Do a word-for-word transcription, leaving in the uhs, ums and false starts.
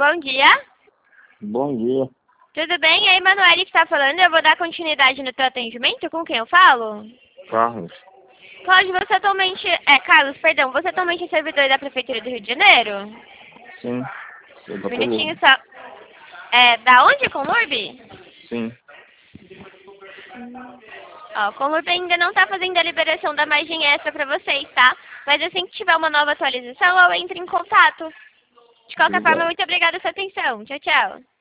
Bom dia. Bom dia. Tudo bem? É a Emanuele que está falando. Eu vou dar continuidade no teu atendimento. Com quem eu falo? Carlos. Cláudio, você atualmente... É, Carlos, perdão. Você atualmente é servidor da Prefeitura do Rio de Janeiro? Sim. Eu tô Bonitinho, pelo- só... É, da onde, Comurb? Sim. Ó, o Comurb ainda não está fazendo a liberação da margem extra para vocês, tá? Mas assim que tiver uma nova atualização, eu entro em contato. De qualquer forma, Obrigado. muito obrigada pela sua atenção. Tchau, tchau.